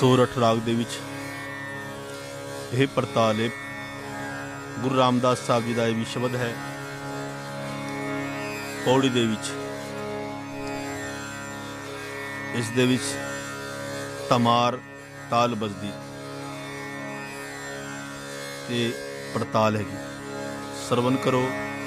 ਸੋਰਠ ਰਾਗ ਦੇ ਵਿੱਚ ਇਹ ਪੜਤਾਲ ਹੈ। ਗੁਰੂ ਰਾਮਦਾਸ ਸਾਹਿਬ ਜੀ ਦਾ ਇਹ ਵੀ ਸ਼ਬਦ ਹੈ ਪੌੜੀ ਦੇ ਵਿੱਚ। ਇਸ ਦੇ ਵਿੱਚ ਤਮਾਰ ਤਾਲ ਬਜਦੀ ਤੇ ਪੜਤਾਲ ਹੈਗੀ। ਸਰਵਨ ਕਰੋ।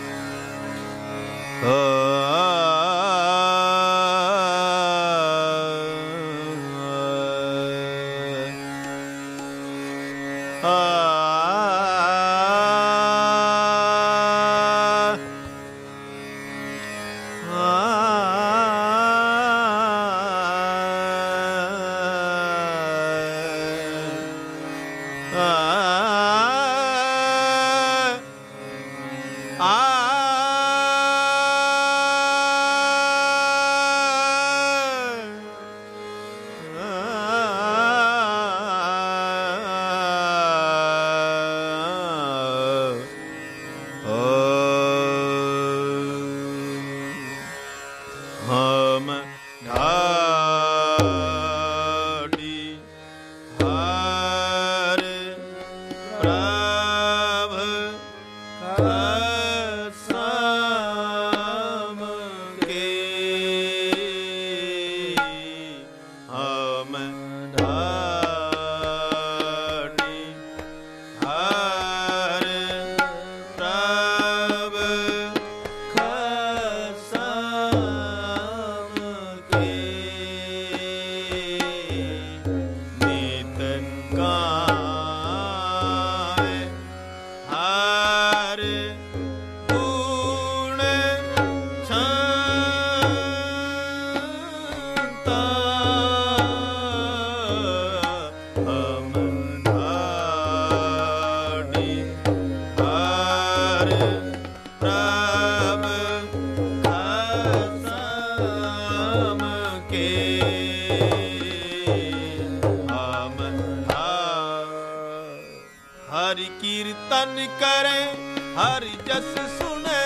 हरि कीर्तन करे हरि जस सुने,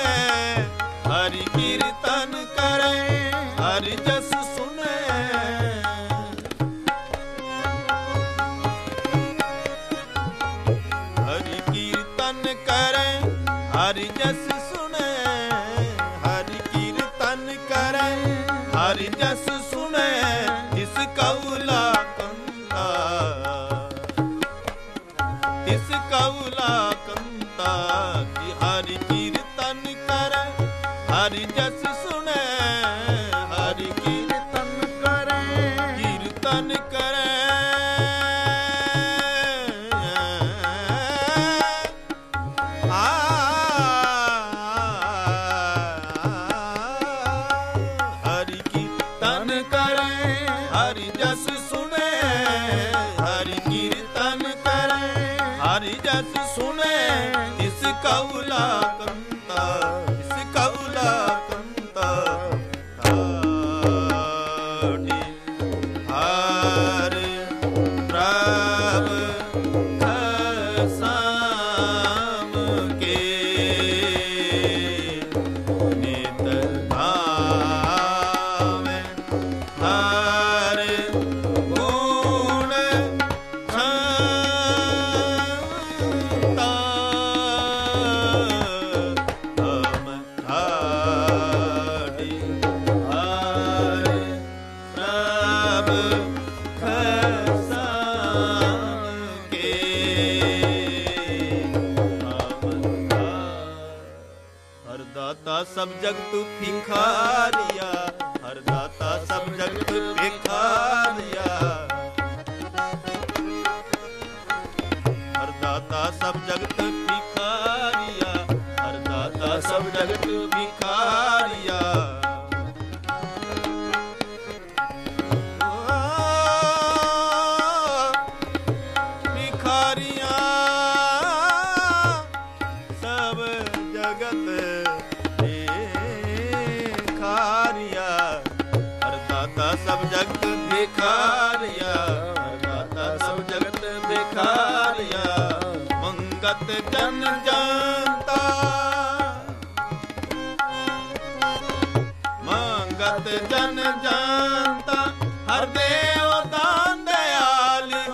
हरि कीर्तन करे हरि जस सुने। हरि कीर्तन करे हरि जस सुने, हरि कीर्तन करे हरि जस सुने। इस कौला कंता, इस कौला कंता की हरि कीर्तन करे हरि जस सुने। हरि कीर्तन करे कीर्तन करे हरि कीर्तन करे हरि जस सुने। हरि कीर्तन करे हरि जस सुने। इस कौला कंता, इस कौला कंता ठाठी हर प्रभ खसाम के नित भावे हर गुण सब जगत भिखारिया, हर दाता सब जगत भिखारिया। हर दाता सब जगत भिखारिया, हर दाता सब जगत भिखारिया। भिखारिया सब जगत सब जगत भिखारिया, दाता सब जगत भिखारिया। मंगत जन जानता, मंगत जन जानता। हर देव दान दयाल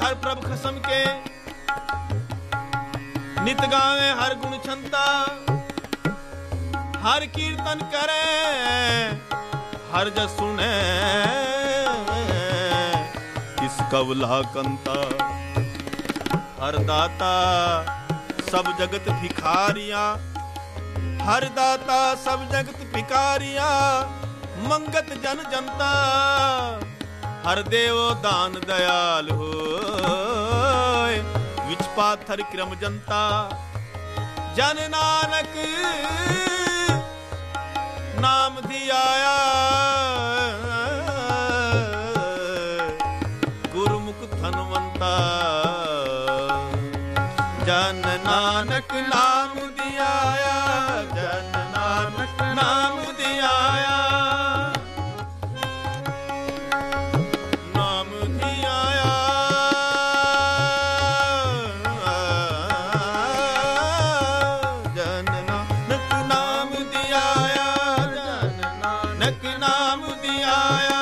हर प्रभ खसम के, नित गावे हर गुण छंता, हर कीर्तन करे हर जस सुने, किस कवला कंता। हर दाता सब जगत भिखारिया, हर दाता सब जगत भिखारिया, मंगत जन जनता, हर देवो दान दयाल होय, विच पाथर क्रम जनता। जन नानक नाम धियाया, गुरुमुख धनवंता। जन नानक नाम धियाया, जन नानक नाम धियाया, नाम धियाया। जन नानक नाम धियाया, जन नानक नाम धियाया।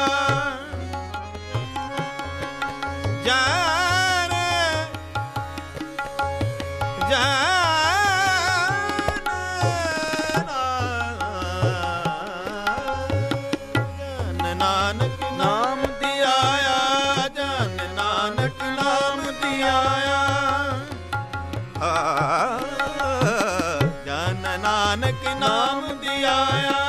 जन नानक नाम धियाया, जन नानक नाम धियाया। जन नानक नाम धियाया।